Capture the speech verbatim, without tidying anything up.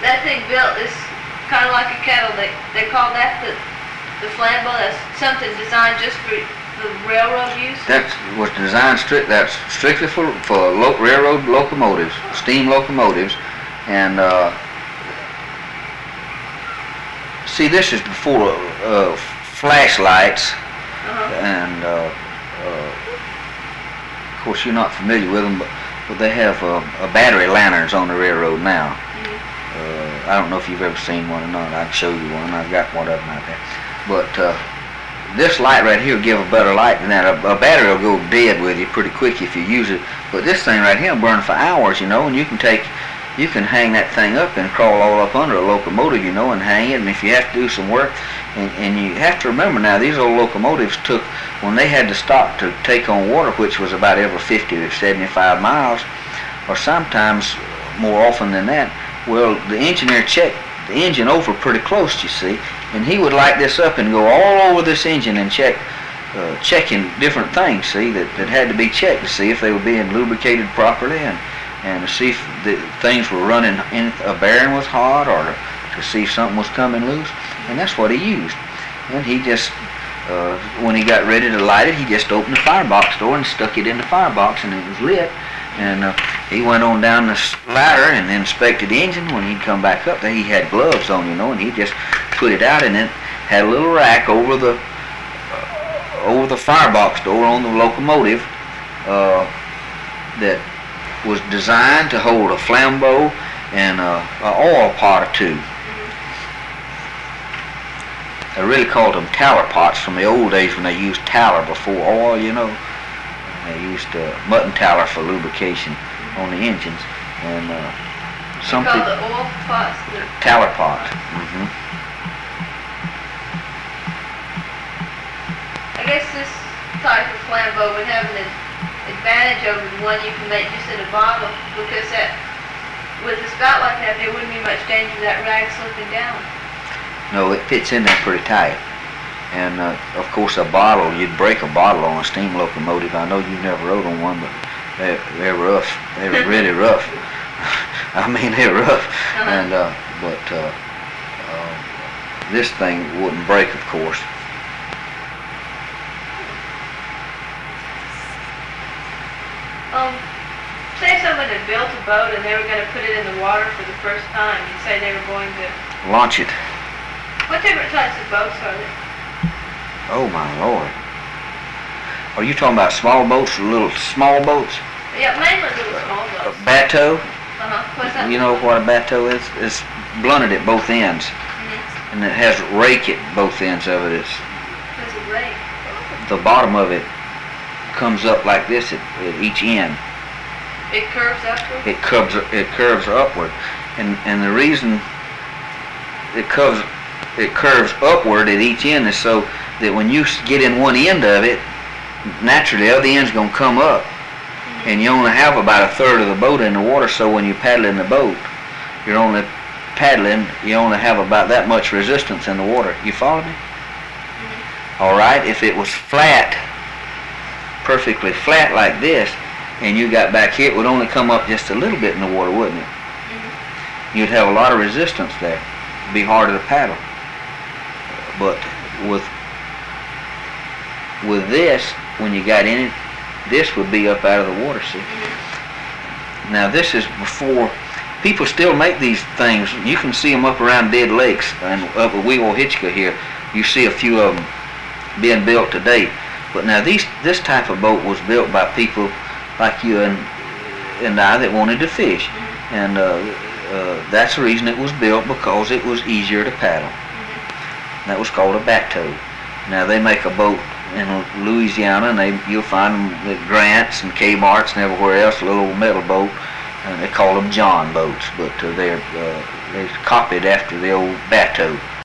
that thing built is kind of like a kettle. They they call that the the flambeau. That's something designed just for the railroad use. That was designed strict. That's strictly for for lo railroad locomotives, steam locomotives, and uh, see, this is before uh, flashlights, uh-huh. and uh, uh, of course you're not familiar with them, but but they have uh, uh, battery lanterns on the railroad now. Mm-hmm. uh, I don't know if you've ever seen one or not. I'd show you one. I've got one of them out there, but. Uh, This light right here will give a better light than that. A, a battery will go dead with you pretty quick if you use it. But this thing right here will burn for hours, you know, and you can take, you can hang that thing up and crawl all up under a locomotive, you know, and hang it. And if you have to do some work, and, and you have to remember now, these old locomotives took, when they had to stop to take on water, which was about every fifty or seventy-five miles, or sometimes more often than that, well, the engineer checked the engine over pretty close, you see, and he would light this up and go all over this engine and check, uh, checking different things, see, that, that had to be checked to see if they were being lubricated properly, and, and to see if the things were running, in, a bearing was hot, or to, to see if something was coming loose, and that's what he used. And he just, uh, when he got ready to light it, he just opened the firebox door and stuck it in the firebox, and it was lit. And uh, he went on down the ladder and inspected the engine. When he'd come back up there, he had gloves on, you know, and he just put it out, and then had a little rack over the uh, over the firebox door on the locomotive uh, that was designed to hold a flambeau and uh, an oil pot or two. They really called them tallow pots from the old days when they used tallow before oil, you know. They used uh, mutton tallow for lubrication on the engines, and uh, some people. The oil pots. Tallow pot. Mm-hmm. I guess this type of flambeau would have an advantage over the one you can make just in a bottle, because that, with a spout like that, there wouldn't be much danger of that rag slipping down. No, it fits in there pretty tight. And uh, of course, a bottle, you'd break a bottle on a steam locomotive. I know you never rode on one, but they're, they're rough. They're really rough. I mean, they're rough. Uh-huh. And uh, but uh, uh, this thing wouldn't break, of course. Um, say someone had built a boat and they were going to put it in the water for the first time. You say they were going to launch it. What different types of boats are there? Oh my Lord. Are you talking about small boats or little small boats? Yeah, mainly little small boats. A bateau? Uh-huh. What's that? You know what a bateau is? It's blunted at both ends. Mm-hmm. And it has rake at both ends of it. It's There's a rake. The bottom of it comes up like this at, at each end. It curves upward? It curves it curves upward. And and the reason it curves it curves upward at each end is so that when you get in one end of it, naturally the other end's going to come up, mm-hmm. and you only have about a third of the boat in the water, so when you paddle in the boat, you're only paddling, you only have about that much resistance in the water. You follow me? Mm-hmm. All right, if it was flat, perfectly flat like this, and you got back here, it would only come up just a little bit in the water, wouldn't it? Mm-hmm. You'd have a lot of resistance there. It'd be harder to paddle. But with with this, when you got in it, this would be up out of the water, see? Mm-hmm. Now this is before, people still make these things. You can see them up around Dead Lakes and up at Weehawkenchka here. You see a few of them being built today. But now these, this type of boat was built by people like you and, and I that wanted to fish. Mm-hmm. And uh, uh, that's the reason it was built, because it was easier to paddle. Mm-hmm. That was called a bateau. Now they make a boat in Louisiana, and they, you'll find them at Grant's and Kmart's and everywhere else, a little old metal boat, and they call them John boats, but uh, they're uh, they're copied after the old bateau.